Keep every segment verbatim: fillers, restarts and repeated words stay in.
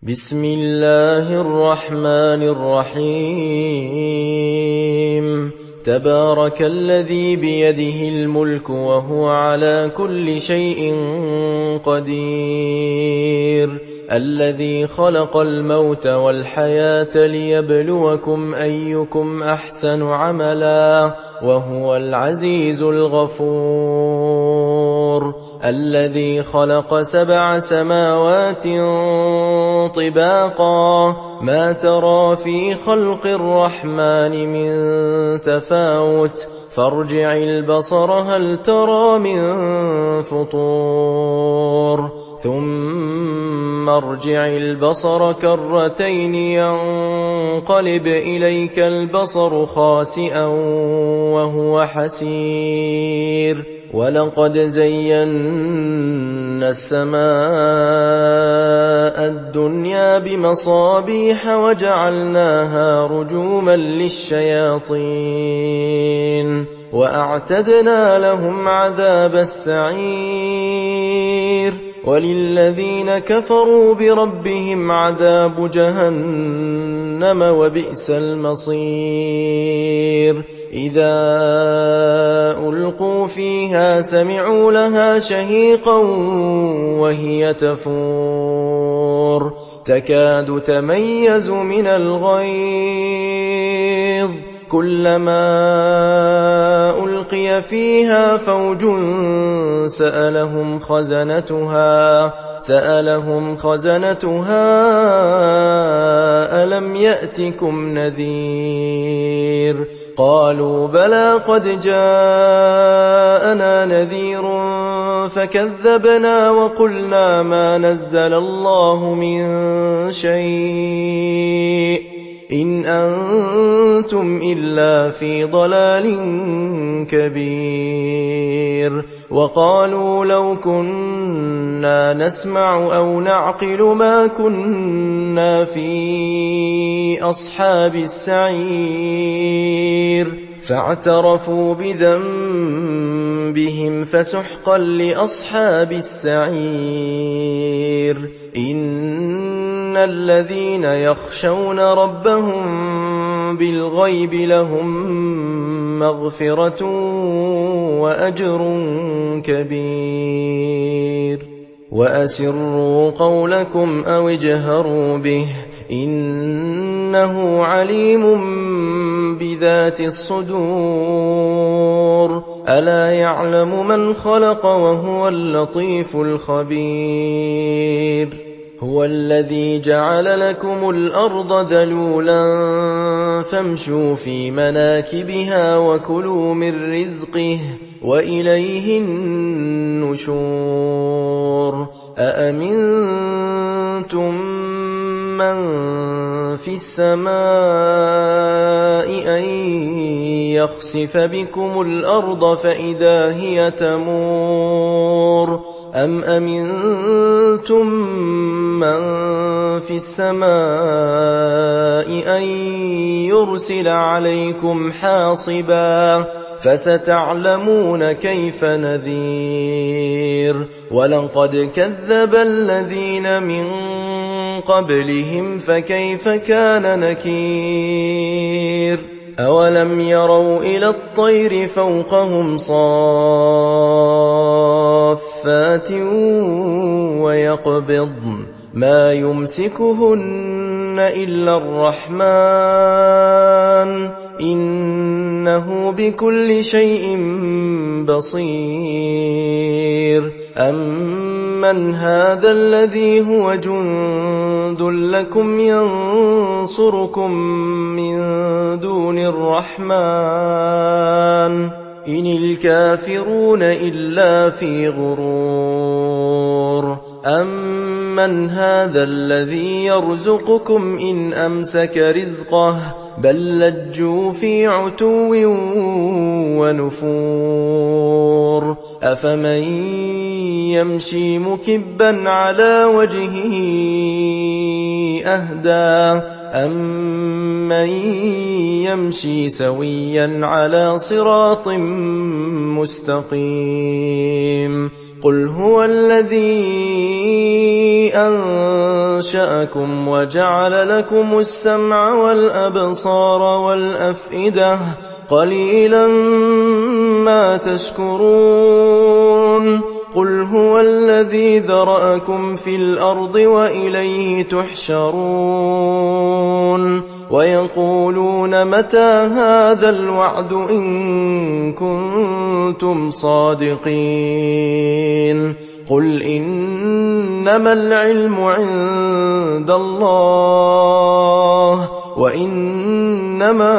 بسم الله الرحمن الرحيم تبارك الذي بيده الملك وهو على كل شيء قدير الذي خلق الموت والحياة ليبلوكم أيكم أحسن عملا وهو العزيز الغفور الذي خلق سبع سماوات طباقا ما ترى في خلق الرحمن من تفاوت فارجع البصر هل ترى من فطور ثم ارجع البصر كرتين ينقلب إليك البصر خاسئا وهو حسير ولقد زينا السماء الدنيا بمصابيح وجعلناها رجوما للشياطين وأعتدنا لهم عذاب السعير وللذين كفروا بربهم عذاب جهنم وبئس المصير إذا ألقوا فيها سمعوا لها شهيقا وهي تفور تكاد تميز من الغيظ كلما ألقي فيها فوج سألهم خزنتها سألهم خزنتها ألم يأتكم نذير قالوا بلى قد جاءنا نذير فكذبنا وقلنا ما نزل الله من شيء إن أنتم إلا في ضلال كبير وقالوا لو كنا نسمع أو نعقل ما كنا في أصحاب السعير فاعترفوا بذنبهم فسحقا لأصحاب السعير إن الذين يخشون ربهم بالغيب لهم مغفرة وأجر كبير وأسروا قولكم أو اجهروا به إنه عليم بذات الصدور ألا يعلم من خلق وهو اللطيف الخبير هو الذي جعل لكم الأرض ذلولا فامشوا في مناكبها وكلوا من رزقه وإليه النشور أأمنتم من في السماء أن يخسف بكم الأرض فإذا هي تمور أم أمنتم من في السماء أن يرسل عليكم حاصبا فستعلمون كيف نذير ولقد كذب الذين من قبلهم فكيف كان نكير أولم يروا إلى الطير فوقهم صافات ويقبضن ما يمسكهن إلا الرحمن إنه بكل شيء بصير أمن هذا الذي هو جند لكم ينصركم من دون الرحمن إن الكافرون إلا في غرور أمن هذا الذي يرزقكم إن أمسك رزقه بل لجوا في عتو ونفور أفمن يمشي مكبا على وجهه أهدى أمن يمشي سويا على صراط مستقيم قل هو الذي أنشأ أنشأكم وجعل لكم السمع والأبصار والأفئدة قليلا ما تشكرون قل هو الذي ذرأكم في الأرض وإليه تحشرون ويقولون متى هذا الوعد إن كنتم صادقين قل إنما العلم عند الله وإنما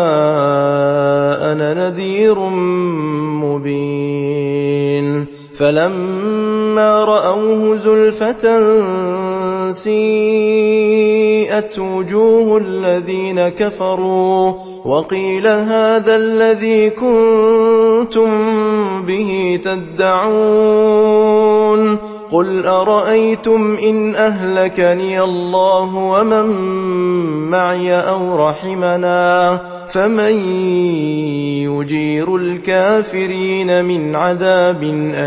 أنا نذير مبين فلما رأوه زلفة سيئت وجوه الذين كفروا وقيل هذا الذي كنتم به تدعون قل أرأيتم إن أهلكني الله ومن معي أو رحمنا فمن يجير الكافرين من عذاب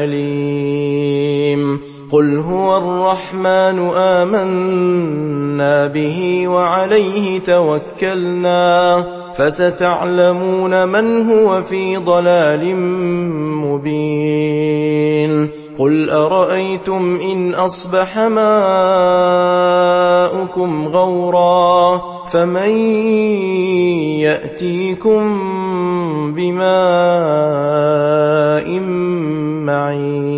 أليم قل هو الرحمن آمنا به وعليه توكلنا فستعلمون من هو في ضلال مبين قل أرأيتم إن أصبح ماؤكم غورا فمن يأتيكم بماء معين